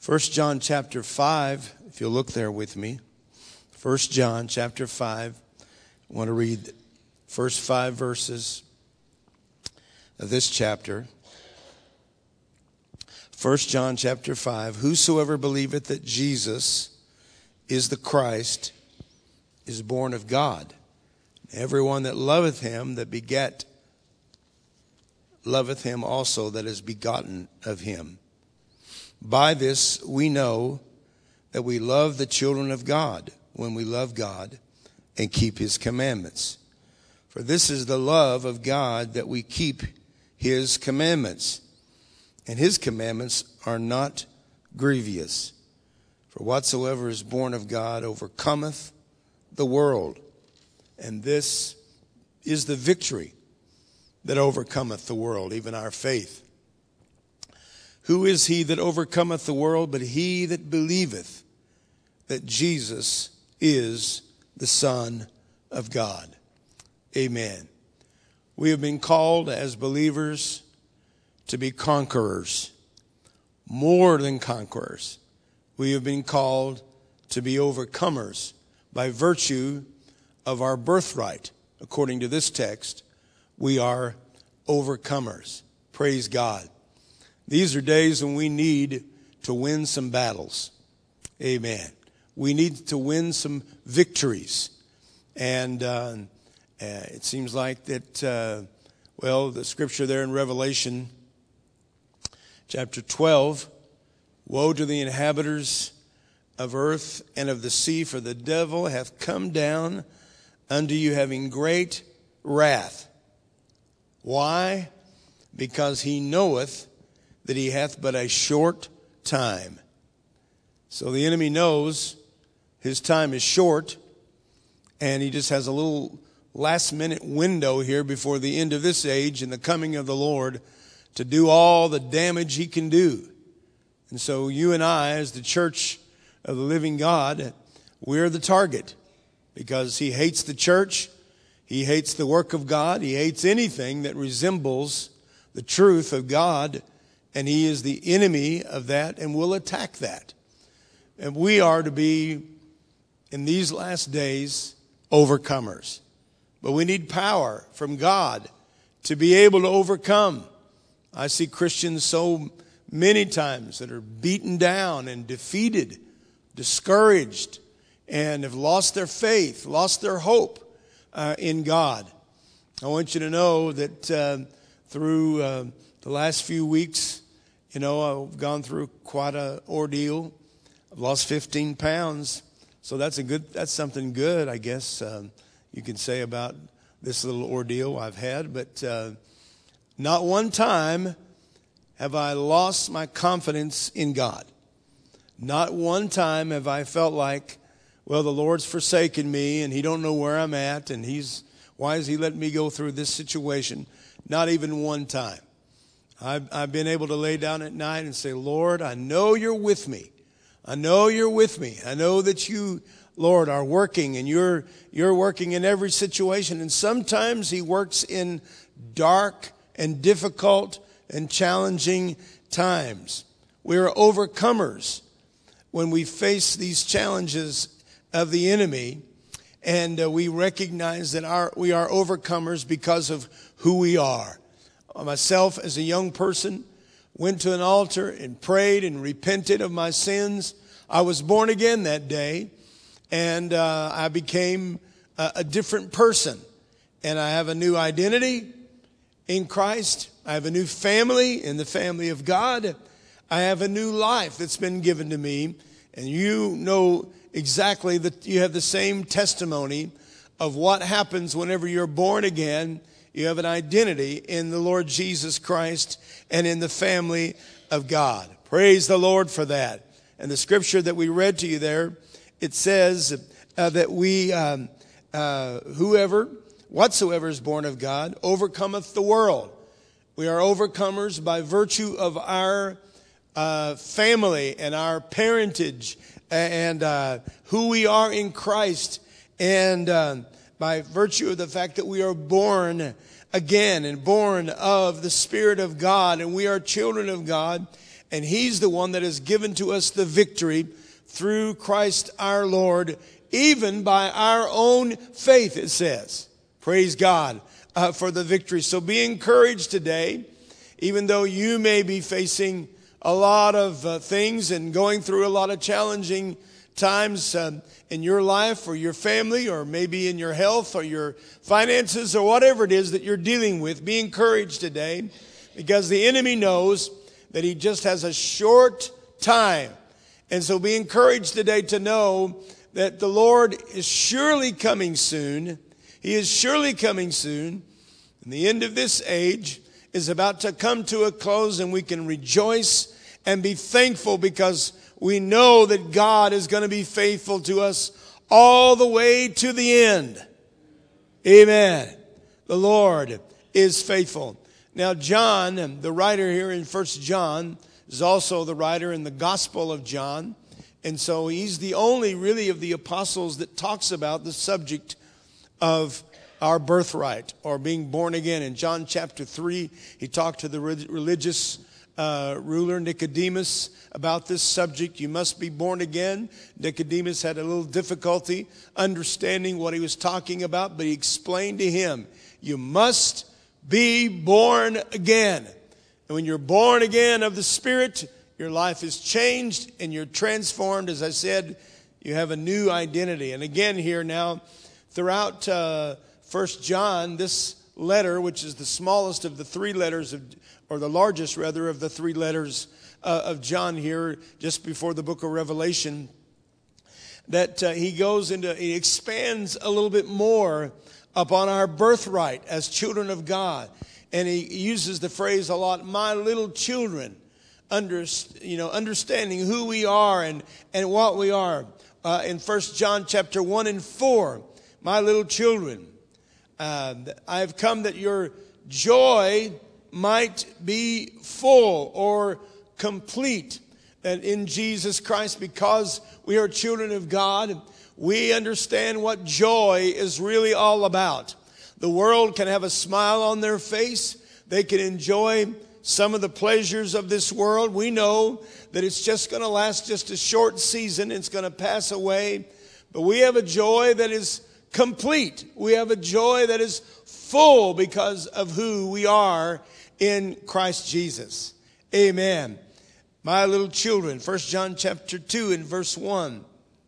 1 John chapter 5, if you'll look there with me. 1 John chapter 5. I want to read the first 5 verses of this chapter. 1 John chapter 5. Whosoever believeth that Jesus is the Christ is born of God. Everyone that loveth him that begat loveth him also that is begotten of him. By this we know that we love the children of God, when we love God and keep his commandments. For this is the love of God, that we keep his commandments. And his commandments are not grievous. For whatsoever is born of God overcometh the world. And this is the victory that overcometh the world, even our faith. Who is he that overcometh the world but he that believeth that Jesus is the Son of God? Amen. We have been called as believers to be conquerors, more than conquerors. We have been called to be overcomers by virtue of our birthright. According to this text, we are overcomers. Praise God. These are days when we need to win some battles. Amen. We need to win some victories. And it seems like that, the scripture there in Revelation chapter 12, woe to the inhabitants of earth and of the sea, for the devil hath come down unto you having great wrath. Why? Because he knoweth that he hath but a short time. So the enemy knows his time is short, and he just has a little last-minute window here before the end of this age and the coming of the Lord to do all the damage he can do. And so you and I, as the church of the living God, we're the target, because he hates the church, he hates the work of God, he hates anything that resembles the truth of God, and he is the enemy of that and will attack that. And we are to be, in these last days, overcomers. But we need power from God to be able to overcome. I see Christians so many times that are beaten down and defeated, discouraged, and have lost their faith, lost their hope in God. I want you to know that through the last few weeks, I've gone through quite an ordeal. I've lost 15 pounds. So that's something good, I guess, you can say about this little ordeal I've had. But not one time have I lost my confidence in God. Not one time have I felt like, well, the Lord's forsaken me and he don't know where I'm at, and why is he letting me go through this situation? Not even one time. I've been able to lay down at night and say, Lord, I know you're with me. I know you're with me. I know that you, Lord, are working, and you're working in every situation. And sometimes he works in dark and difficult and challenging times. We are overcomers when we face these challenges of the enemy, and we recognize that we are overcomers because of who we are. Myself, as a young person, went to an altar and prayed and repented of my sins. I was born again that day, and I became a different person. And I have a new identity in Christ. I have a new family in the family of God. I have a new life that's been given to me. And you know exactly that you have the same testimony of what happens whenever you're born again. You have an identity in the Lord Jesus Christ and in the family of God. Praise the Lord for that. And the scripture that we read to you there, it says that whatsoever is born of God overcometh the world. We are overcomers by virtue of our family and our parentage and who we are in Christ, and by virtue of the fact that we are born again and born of the Spirit of God, and we are children of God, And he's the one that has given to us the victory through Christ our Lord, even by our own faith, it says. Praise God for the victory. So be encouraged today, even though you may be facing a lot of things and going through a lot of challenging times in your life or your family, or maybe in your health or your finances or whatever it is that you're dealing with. Be encouraged today, because the enemy knows that he just has a short time. And so be encouraged today to know that the Lord is surely coming soon. He is surely coming soon. And the end of this age is about to come to a close, and we can rejoice and be thankful because we know that God is going to be faithful to us all the way to the end. Amen. The Lord is faithful. Now, John, the writer here in 1 John, is also the writer in the Gospel of John. And so he's the only really of the apostles that talks about the subject of our birthright or being born again. In John chapter 3, he talked to the religious ruler Nicodemus about this subject. You must be born again. Nicodemus had a little difficulty understanding what he was talking about, but he explained to him, you must be born again. And when you're born again of the Spirit, your life is changed and you're transformed. As I said, you have a new identity. And again here now, throughout 1 John, this letter, which is the smallest of the three letters, or the largest rather of the three letters of John here, just before the book of Revelation, that he expands a little bit more upon our birthright as children of God. And he uses the phrase a lot, my little children, understanding who we are and what we are. In 1 John chapter 1 and 4, my little children, I have come that your joy might be full or complete. That in Jesus Christ, because we are children of God, we understand what joy is really all about. The world can have a smile on their face. They can enjoy some of the pleasures of this world. We know that it's just going to last just a short season. It's going to pass away. But we have a joy that is complete. We have a joy that is full because of who we are in Christ Jesus. Amen. My little children, 1 John chapter 2 and verse 1.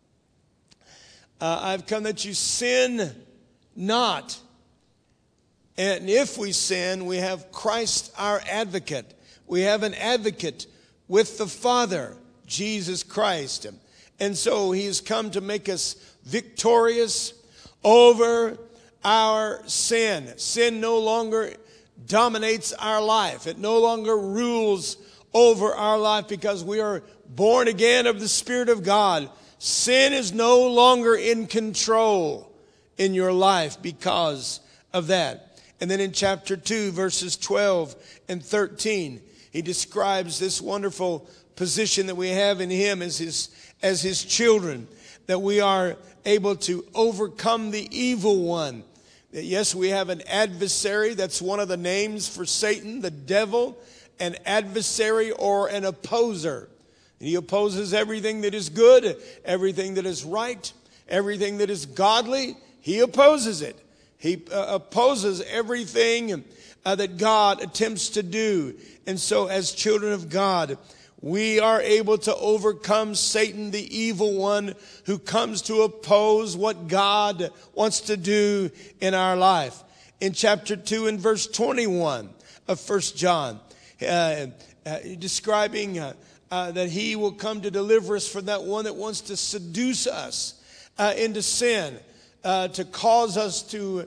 I've come that you sin not. And if we sin, we have Christ our advocate. We have an advocate with the Father, Jesus Christ. And so he has come to make us victorious over our sin. Sin no longer dominates our life. It no longer rules over our life because we are born again of the Spirit of God. Sin is no longer in control in your life because of that. And then in chapter 2, verses 12 and 13, he describes this wonderful position that we have in him as his children, that we are able to overcome the evil one. That yes, we have an adversary. That's one of the names for Satan, the devil, an adversary or an opposer. He opposes everything that is good, everything that is right, everything that is godly. He opposes it. He opposes everything that God attempts to do. And so as children of God, we are able to overcome Satan, the evil one, who comes to oppose what God wants to do in our life. In chapter 2 and verse 21 of 1 John, describing that he will come to deliver us from that one that wants to seduce us into sin, to cause us to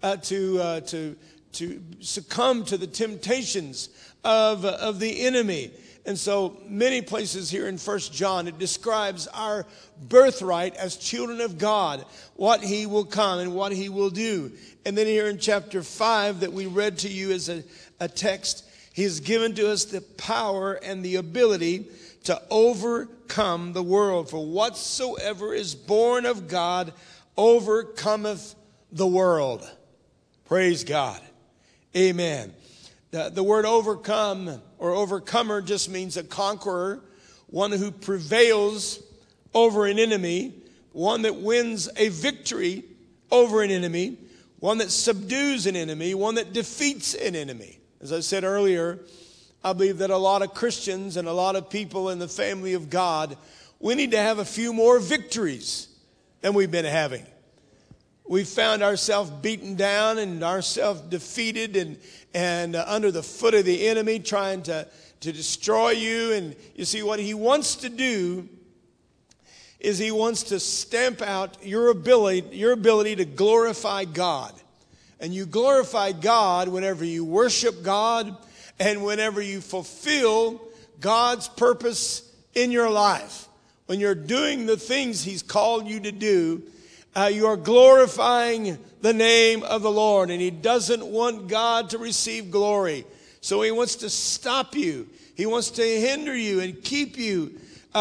succumb to the temptations of the enemy. And so many places here in 1 John, it describes our birthright as children of God, what he will come and what he will do. And then here in chapter 5 that we read to you as a text, he has given to us the power and the ability to overcome the world. For whatsoever is born of God overcometh the world. Praise God. Amen. The word overcome or overcomer just means a conqueror, one who prevails over an enemy, one that wins a victory over an enemy, one that subdues an enemy, one that defeats an enemy. As I said earlier, I believe that a lot of Christians and a lot of people in the family of God, we need to have a few more victories than we've been having. We've found ourselves beaten down and ourselves defeated and under the foot of the enemy trying to destroy you. And you see, what he wants to do is he wants to stamp out your ability to glorify God. And you glorify God whenever you worship God and whenever you fulfill God's purpose in your life. When you're doing the things he's called you to do, you are glorifying the name of the Lord. And he doesn't want God to receive glory. So he wants to stop you. He wants to hinder you and keep you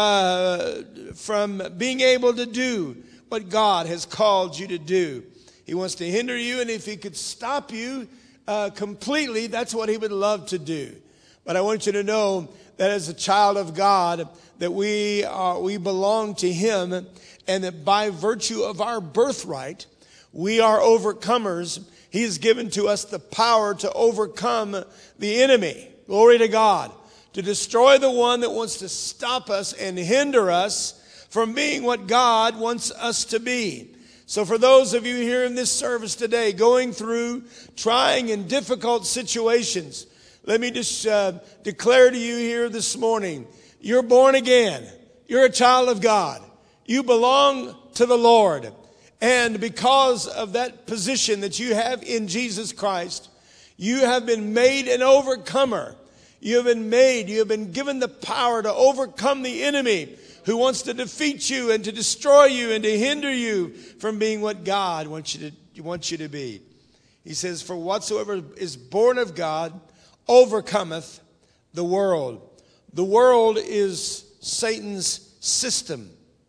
from being able to do what God has called you to do. He wants to hinder you, and if he could stop you completely, that's what he would love to do. But I want you to know that as a child of God, that we belong to him, and that by virtue of our birthright, we are overcomers. He has given to us the power to overcome the enemy. Glory to God. To destroy the one that wants to stop us and hinder us from being what God wants us to be. So for those of you here in this service today going through trying and difficult situations, let me just declare to you here this morning, you're born again. You're a child of God. You belong to the Lord. And because of that position that you have in Jesus Christ, you have been made an overcomer. You have been given the power to overcome the enemy who wants to defeat you and to destroy you and to hinder you from being what God wants you to be. He says, for whatsoever is born of God overcometh the world. The world is Satan's system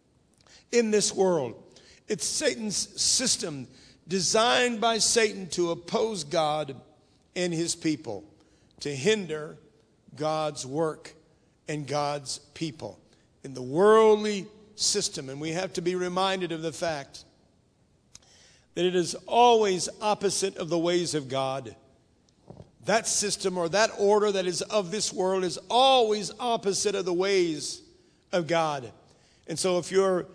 in this world. It's Satan's system designed by Satan to oppose God and his people, to hinder God's work and God's people in the worldly system. And we have to be reminded of the fact that it is always opposite of the ways of God. That system or that order that is of this world is always opposite of the ways of God. And so if you're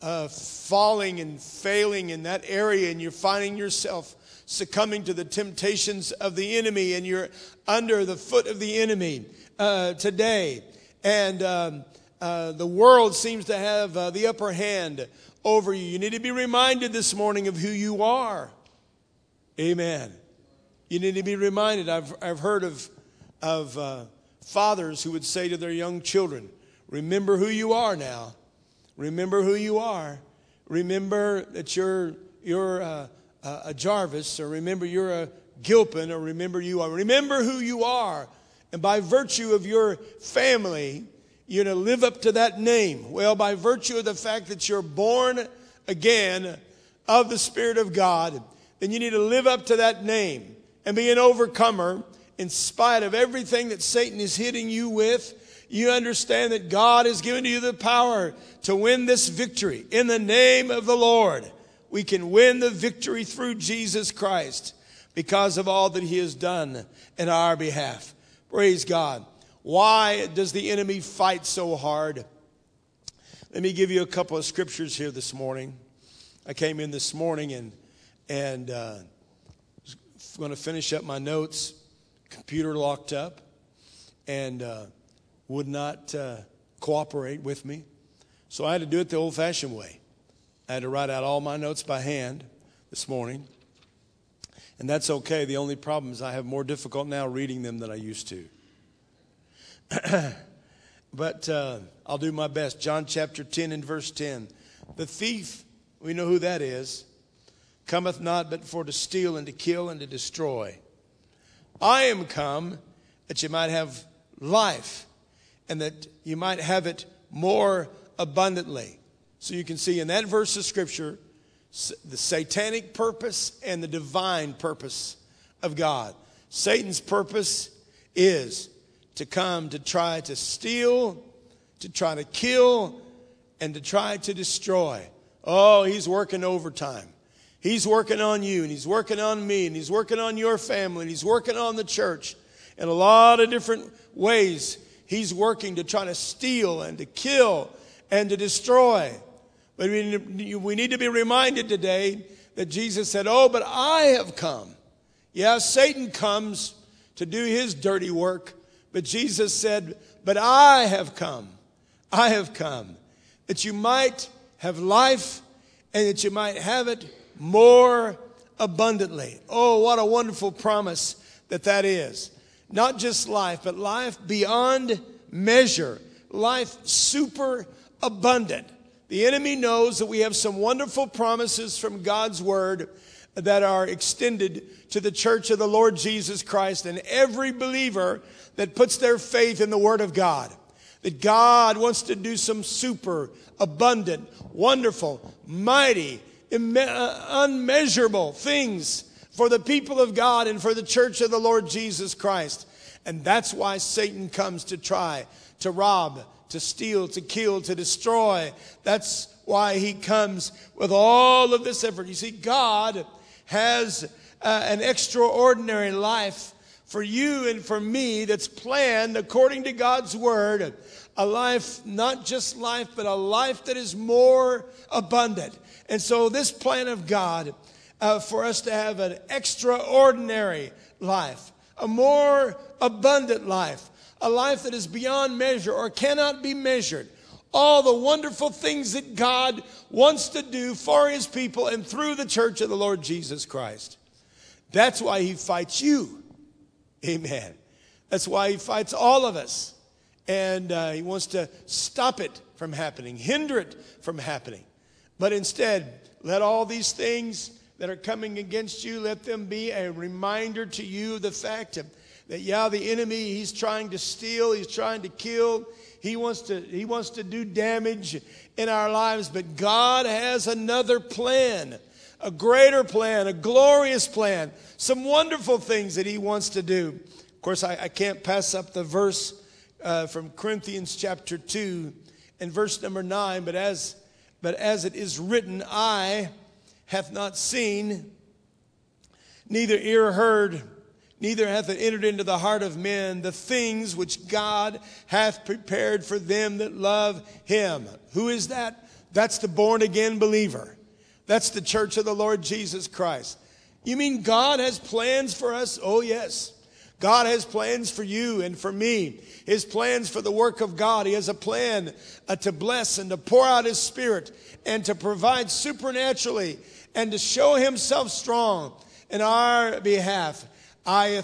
falling and failing in that area and you're finding yourself succumbing to the temptations of the enemy and you're under the foot of the enemy today, and the world seems to have the upper hand over you, you need to be reminded this morning of who you are. Amen. You need to be reminded. I've heard of fathers who would say to their young children, remember who you are now. Remember who you are. Remember that you're a Jarvis, or remember you're a Gilpin, or remember you are. Remember who you are. And by virtue of your family, you're to live up to that name. Well, by virtue of the fact that you're born again of the Spirit of God, then you need to live up to that name and be an overcomer in spite of everything that Satan is hitting you with. You understand that God has given you the power to win this victory. In the name of the Lord, we can win the victory through Jesus Christ because of all that he has done in our behalf. Praise God. Why does the enemy fight so hard? Let me give you a couple of scriptures here this morning. I came in this morning and was going to finish up my notes. Computer locked up and would not cooperate with me. So I had to do it the old-fashioned way. I had to write out all my notes by hand this morning. And that's okay. The only problem is I have more difficult now reading them than I used to. But I'll do my best. John chapter 10 and verse 10. The thief, we know who that is, cometh not but for to steal and to kill and to destroy. I am come that you might have life and that you might have it more abundantly. So you can see in that verse of Scripture the satanic purpose and the divine purpose of God. Satan's purpose is to come to try to steal, to try to kill, and to try to destroy. Oh, he's working overtime. He's working on you, and he's working on me, and he's working on your family, and he's working on the church. In a lot of different ways, he's working to try to steal and to kill and to destroy. But we need to be reminded today that Jesus said, oh, but I have come. Yeah, Satan comes to do his dirty work, but Jesus said, but I have come. I have come that you might have life and that you might have it more abundantly. Oh, what a wonderful promise that is. Not just life, but life beyond measure. Life super abundant. The enemy knows that we have some wonderful promises from God's word that are extended to the church of the Lord Jesus Christ and every believer that puts their faith in the word of God. That God wants to do some super abundant, wonderful, mighty, unmeasurable things for the people of God and for the church of the Lord Jesus Christ. And that's why Satan comes to try to rob, to steal, to kill, to destroy. That's why he comes with all of this effort. You see, God has an extraordinary life for you and for me that's planned according to God's word. A life, not just life, but a life that is more abundant. And so this plan of God for us to have an extraordinary life, a more abundant life, a life that is beyond measure or cannot be measured. All the wonderful things that God wants to do for his people and through the church of the Lord Jesus Christ. That's why he fights you. Amen. That's why he fights all of us. And he wants to stop it from happening, hinder it from happening. But instead, let all these things that are coming against you, let them be a reminder to you of the fact that, yeah, the enemy, he's trying to steal, he's trying to kill, he wants to do damage in our lives. But God has another plan, a greater plan, a glorious plan, some wonderful things that he wants to do. Of course, I can't pass up the verse from Corinthians chapter 2 and verse number 9. But as it is written, eye hath not seen, neither ear heard, neither hath it entered into the heart of men the things which God hath prepared for them that love him. Who is that? That's the born again believer. That's the church of the Lord Jesus Christ. You mean God has plans for us? Oh, yes. God has plans for you and for me. His plans for the work of God. He has a plan to bless and to pour out his Spirit and to provide supernaturally and to show himself strong in our behalf. Eye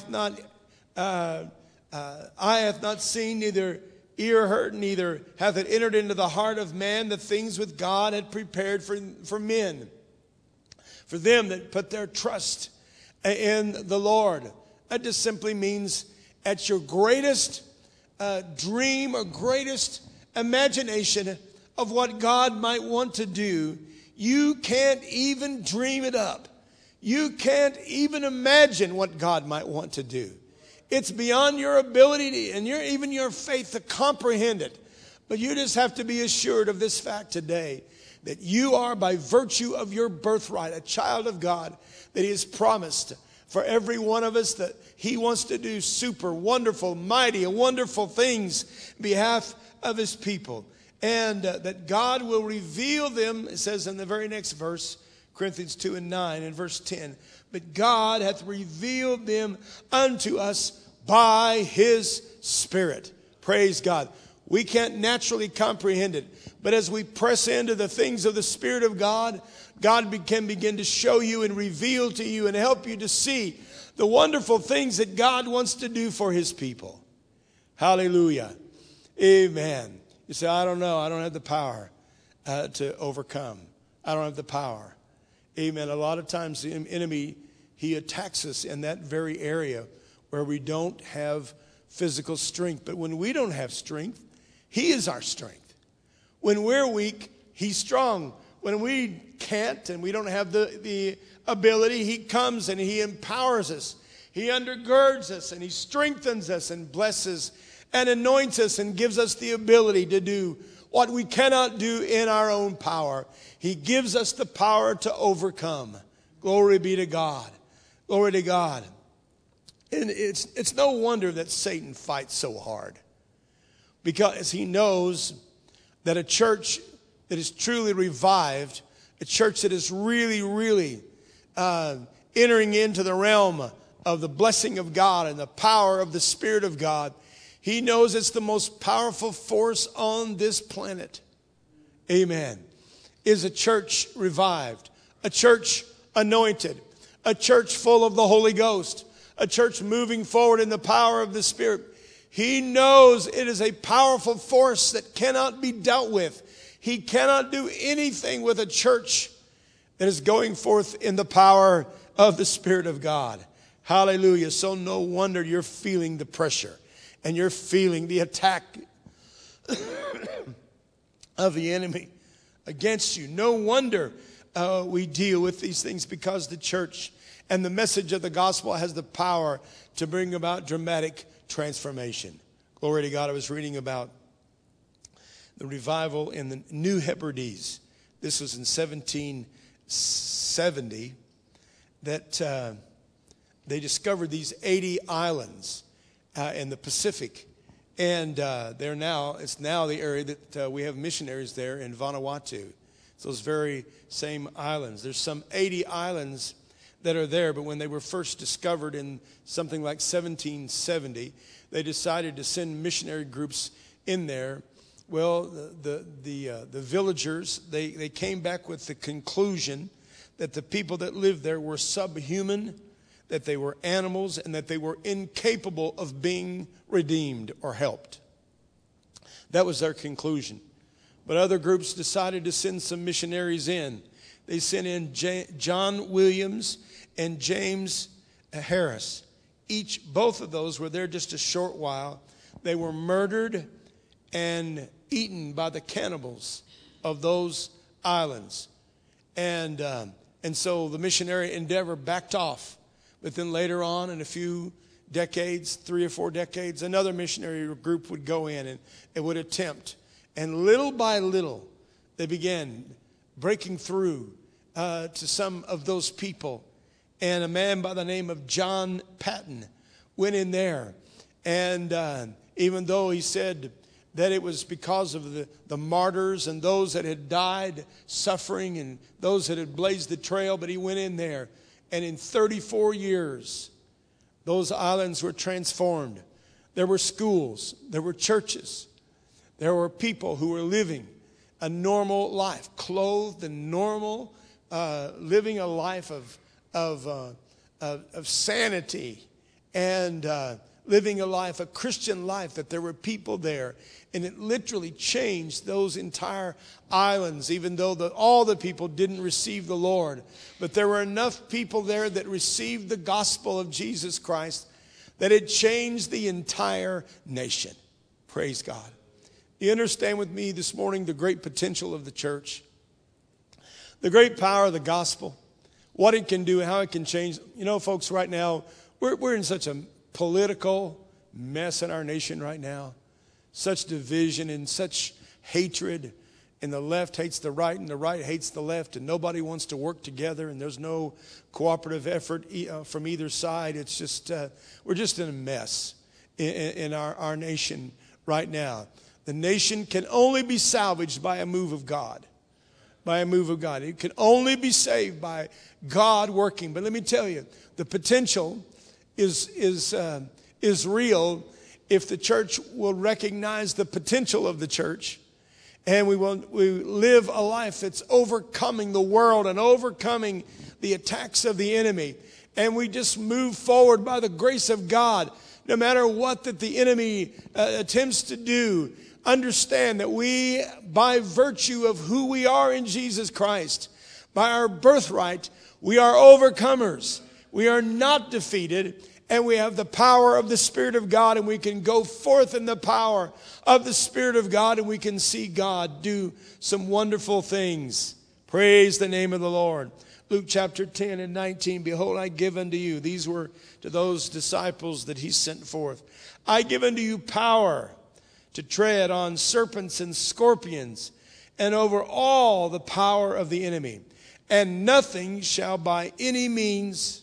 hath not seen, neither ear heard, neither hath it entered into the heart of man the things which God had prepared for men, for them that put their trust in the Lord. That just simply means at your greatest dream or greatest imagination of what God might want to do, you can't even dream it up. You can't even imagine what God might want to do. It's beyond your ability and even your faith to comprehend it. But you just have to be assured of this fact today, that you are, by virtue of your birthright, a child of God, that he has promised for every one of us that he wants to do super wonderful, mighty, and wonderful things on behalf of his people. And that God will reveal them, it says in the very next verse, Corinthians 2 and 9 and verse 10. But God hath revealed them unto us by his Spirit. Praise God. We can't naturally comprehend it. But as we press into the things of the Spirit of God, God can begin to show you and reveal to you and help you to see the wonderful things that God wants to do for his people. Hallelujah. Amen. You say, I don't know. I don't have the power to overcome. I don't have the power. Amen. A lot of times the enemy, he attacks us in that very area where we don't have physical strength. But when we don't have strength, he is our strength. When we're weak, he's strong. When we can't and we don't have the ability, he comes and he empowers us. He undergirds us and He strengthens us and blesses and anoints us and gives us the ability to do what we cannot do in our own power. He gives us the power to overcome. Glory be to God. Glory to God. And it's no wonder that Satan fights so hard, because he knows that a church that is truly revived, a church that is really entering into the realm of the blessing of God and the power of the Spirit of God, he knows it's the most powerful force on this planet. Amen. Is a church revived, a church anointed, a church full of the Holy Ghost, a church moving forward in the power of the Spirit. He knows it is a powerful force that cannot be dealt with. He cannot do anything with a church that is going forth in the power of the Spirit of God. Hallelujah. So no wonder you're feeling the pressure and you're feeling the attack of the enemy against you. No wonder we deal with these things, because the church and the message of the gospel has the power to bring about dramatic transformation. Glory to God. I was reading about the revival in the New Hebrides. This was in 1770 that they discovered these 80 islands in the Pacific. And it's now the area that we have missionaries there in Vanuatu. It's those very same islands. There's some 80 islands that are there, but when they were first discovered in something like 1770, they decided to send missionary groups in there. Well, the villagers, they came back with the conclusion that the people that lived there were subhuman, that they were animals, and that they were incapable of being redeemed or helped. That was their conclusion. But other groups decided to send some missionaries in. They sent in John Williams and James Harris. Both of those were there just a short while. They were murdered and eaten by the cannibals of those islands. And so the missionary endeavor backed off. But then later on, in a few decades, 3 or 4 decades, another missionary group would go in and it would attempt. And little by little, they began breaking through to some of those people. And a man by the name of John Patton went in there. And even though he said that it was because of the martyrs and those that had died suffering and those that had blazed the trail, but he went in there. And in 34 years, those islands were transformed. There were schools, there were churches, there were people who were living a normal life, clothed in normal, living a life of sanity and living a Christian life, that there were people there. And it literally changed those entire islands, even though all the people didn't receive the Lord. But there were enough people there that received the gospel of Jesus Christ that it changed the entire nation. Praise God. You understand with me this morning the great potential of the church, the great power of the gospel, what it can do, how it can change. You know, folks, right now, we're in such a political mess in our nation right now. Such division and such hatred. And the left hates the right and the right hates the left. And nobody wants to work together. And there's no cooperative effort from either side. It's just, we're just in a mess in our nation right now. The nation can only be salvaged by a move of God. By a move of God. It can only be saved by God working. But let me tell you, the potential is real if the church will recognize the potential of the church, and we live a life that's overcoming the world and overcoming the attacks of the enemy, and we just move forward by the grace of God, no matter what that the enemy attempts to do. Understand that we, by virtue of who we are in Jesus Christ, by our birthright, we are overcomers. We are not defeated. And we have the power of the Spirit of God, and we can go forth in the power of the Spirit of God, and we can see God do some wonderful things. Praise the name of the Lord. Luke chapter 10 and 19, behold, I give unto you. These were to those disciples that he sent forth. I give unto you power to tread on serpents and scorpions and over all the power of the enemy. And nothing shall by any means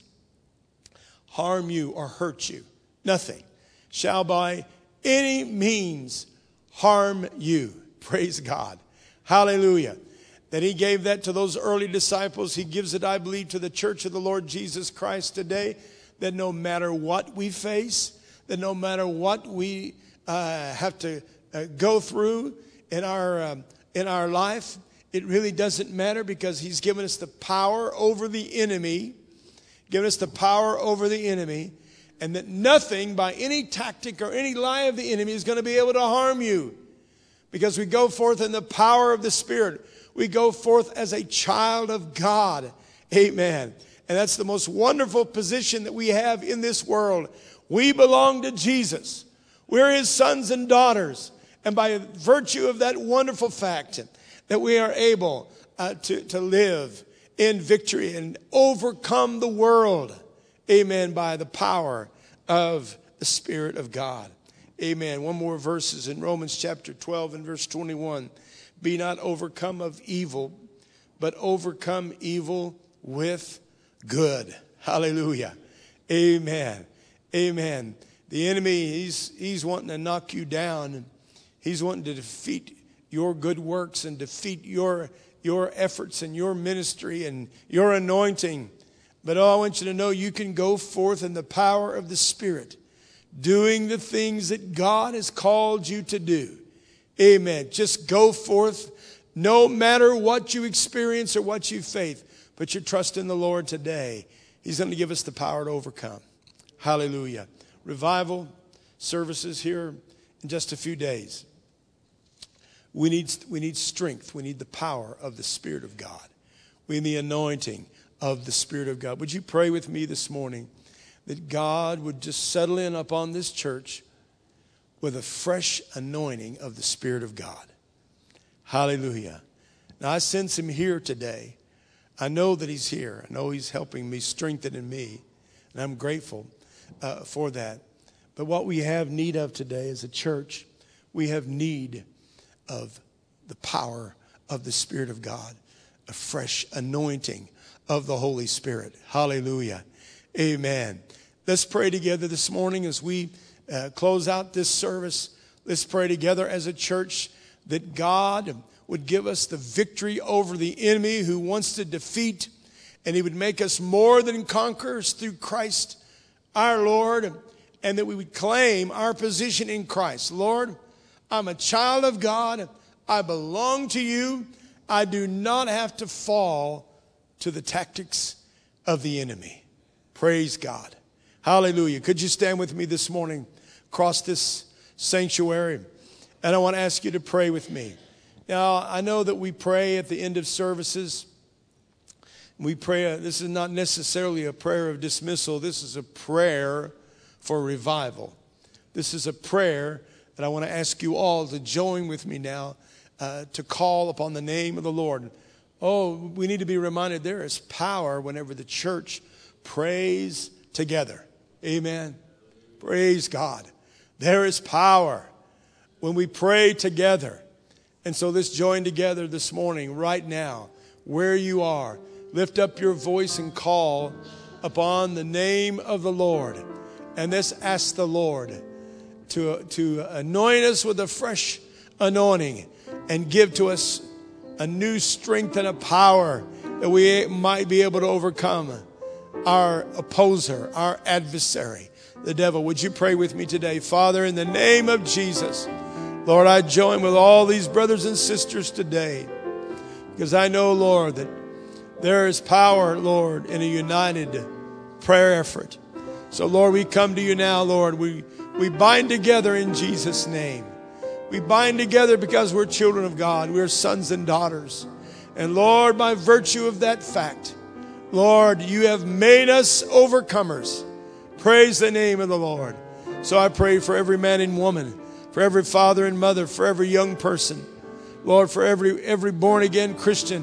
harm you or hurt you. Nothing shall by any means harm you. Praise God. Hallelujah. That he gave that to those early disciples. He gives it, I believe, to the church of the Lord Jesus Christ today. That no matter what we face, that no matter what we have to go through in our life, it really doesn't matter, because he's given us the power over the enemy. Given us the power over the enemy. And that nothing by any tactic or any lie of the enemy is going to be able to harm you. Because we go forth in the power of the Spirit. We go forth as a child of God. Amen. And that's the most wonderful position that we have in this world. We belong to Jesus. We're his sons and daughters. And by virtue of that wonderful fact that we are able to live in victory and overcome the world. Amen. By the power of the Spirit of God. Amen. One more verse is in Romans chapter 12 and verse 21. Be not overcome of evil, but overcome evil with good. Hallelujah. Amen. Amen. The enemy, he's wanting to knock you down. He's wanting to defeat your good works and defeat your efforts and your ministry and your anointing. But I want you to know you can go forth in the power of the Spirit, doing the things that God has called you to do. Amen. Just go forth no matter what you experience or what you face. Put your trust in the Lord today. He's going to give us the power to overcome. Hallelujah. Revival services here in just a few days. We need strength. We need the power of the Spirit of God. We need the anointing of the Spirit of God. Would you pray with me this morning that God would just settle in upon this church with a fresh anointing of the Spirit of God. Hallelujah. Now I sense him here today. I know that he's here. I know he's helping me, strengthening me. And I'm grateful for that. But what we have need of today as a church, we have need of the power of the Spirit of God. A fresh anointing of the Holy Spirit. Hallelujah. Amen. Let's pray together this morning as we close out this service. Let's pray together as a church that God would give us the victory over the enemy who wants to defeat, and he would make us more than conquerors through Christ our Lord, and that we would claim our position in Christ. Lord, I'm a child of God. I belong to you. I do not have to fall to the tactics of the enemy. Praise God. Hallelujah. Could you stand with me this morning across this sanctuary? And I want to ask you to pray with me. Now, I know that we pray at the end of services. We pray, this is not necessarily a prayer of dismissal. This is a prayer for revival. This is a prayer that I want to ask you all to join with me now to call upon the name of the Lord. Oh, we need to be reminded there is power whenever the church prays together. Amen. Praise God. There is power when we pray together. And so let's join together this morning, right now, where you are. Lift up your voice and call upon the name of the Lord. And let's ask the Lord to anoint us with a fresh anointing and give to us a new strength and a power that we might be able to overcome our opposer, our adversary, the devil. Would you pray with me today? Father, in the name of Jesus, Lord, I join with all these brothers and sisters today because I know, Lord, that there is power, Lord, in a united prayer effort. So, Lord, we come to you now, Lord. We bind together in Jesus' name. We bind together because we're children of God. We're sons and daughters. And, Lord, by virtue of that fact, Lord, you have made us overcomers. Praise the name of the Lord. So I pray for every man and woman, for every father and mother, for every young person, Lord, for every born-again Christian,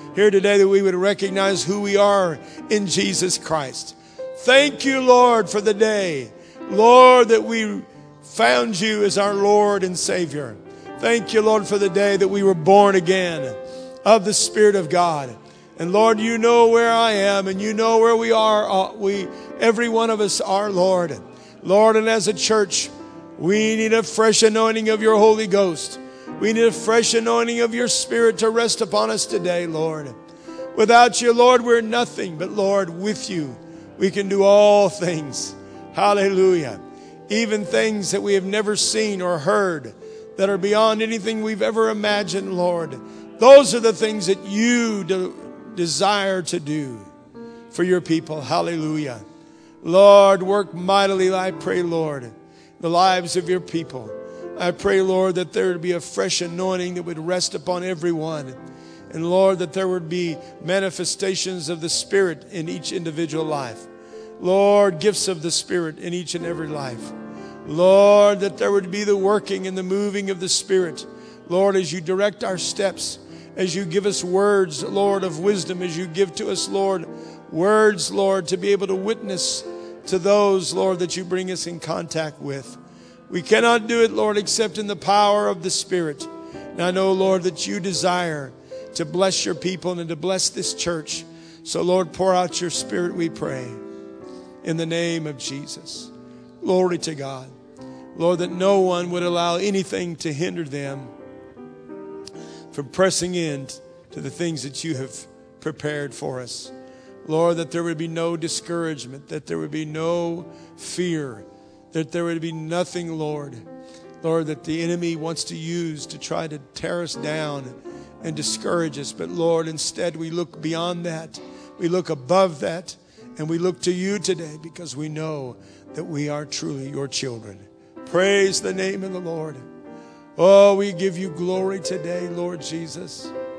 here today, that we would recognize who we are in Jesus Christ. Thank you, Lord, for the day, Lord, that we found you as our Lord and Savior. Thank you, Lord, for the day that we were born again of the Spirit of God. And Lord, you know where I am, and you know where we are. Every one of us are, Lord. Lord, and as a church, we need a fresh anointing of your Holy Ghost. We need a fresh anointing of your Spirit to rest upon us today, Lord. Without you, Lord, we're nothing. But Lord, with you, we can do all things. Hallelujah. Even things that we have never seen or heard, that are beyond anything we've ever imagined, Lord. Those are the things that you desire to do for your people. Hallelujah. Lord, work mightily, I pray, Lord, the lives of your people. I pray, Lord, that there would be a fresh anointing that would rest upon everyone. And Lord, that there would be manifestations of the Spirit in each individual life. Lord, gifts of the Spirit in each and every life. Lord, that there would be the working and the moving of the Spirit. Lord, as you direct our steps, as you give us words, Lord, of wisdom, as you give to us, Lord, words, Lord, to be able to witness to those, Lord, that you bring us in contact with. We cannot do it, Lord, except in the power of the Spirit. And I know, Lord, that you desire to bless your people and to bless this church. So, Lord, pour out your Spirit, we pray, in the name of Jesus. Glory to God. Lord, that no one would allow anything to hinder them from pressing in to the things that you have prepared for us. Lord, that there would be no discouragement, that there would be no fear, that there would be nothing, Lord, that the enemy wants to use to try to tear us down and discourage us. But Lord, instead we look beyond that. We look above that, and we look to you today, because we know that we are truly your children. Praise the name of the Lord. Oh, we give you glory today, Lord Jesus.